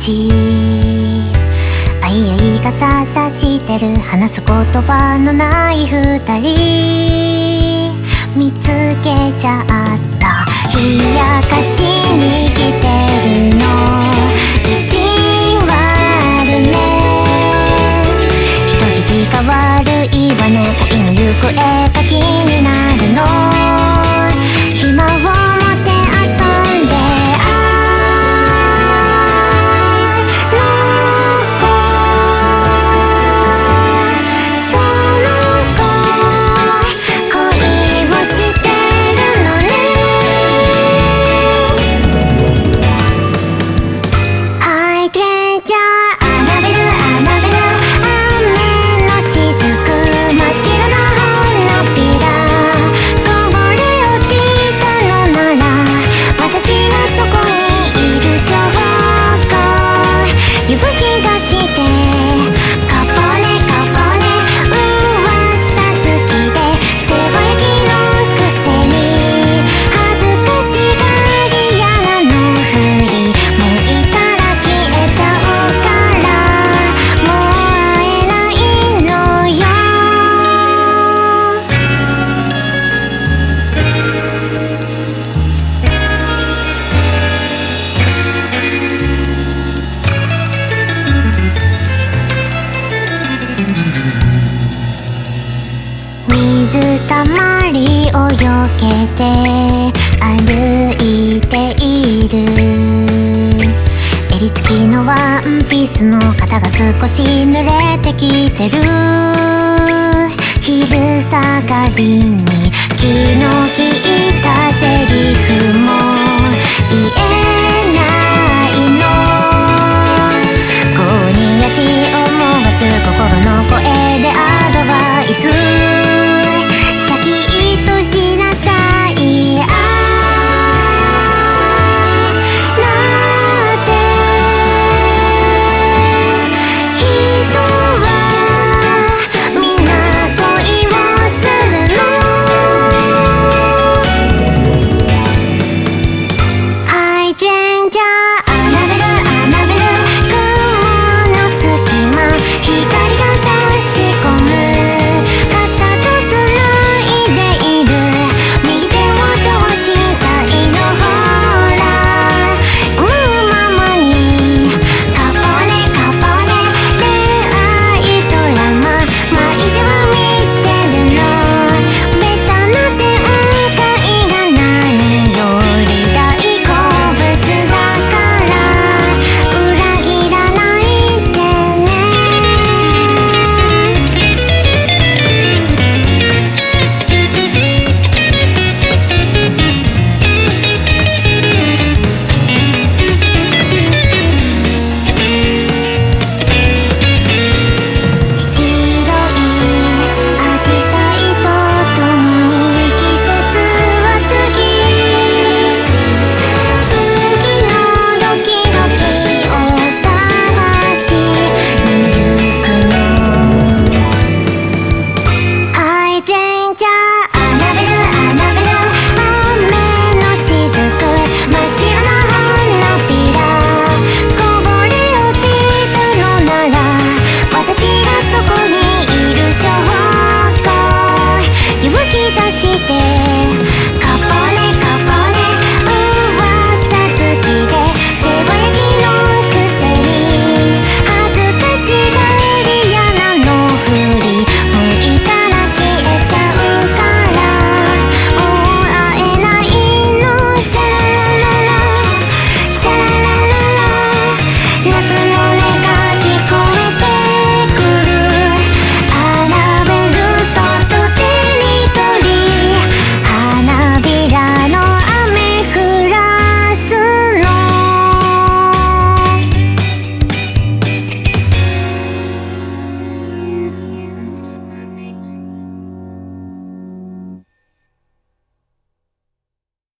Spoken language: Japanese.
ちあいあい傘さしてる話す言葉のない二人見つけちゃった冷やかしに来てるの意地悪ね人聞きが悪いわね恋の行方が気になるの暇を持って遊んで水たまりをよけて歩いている襟付きのワンピースの肩が少し濡れてきてる昼下がりに気の利いたセリフも言え